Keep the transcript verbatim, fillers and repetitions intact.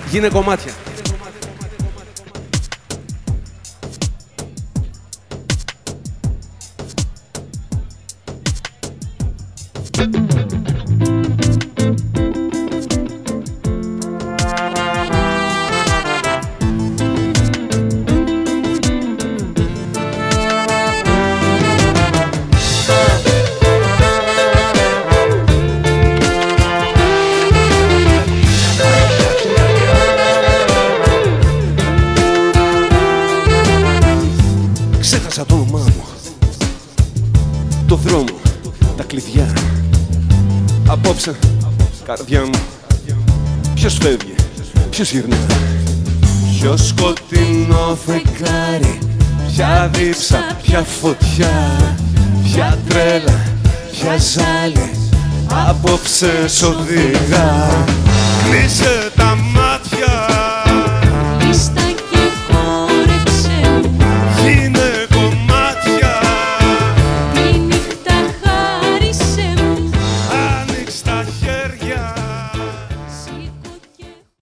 Γίνε κομμάτια. Ξέχασα το όνομά μου, το δρόμο, τα κλειδιά. Απόψε, καρδιά μου, ποιος φεύγει, ποιος γυρνά. Ποιο σκοτεινό φεγγάρι, ποια δίψα, ποια φωτιά, ποια τρέλα, ποια ζάλη, απόψε σ' οδηγά. Κλείσε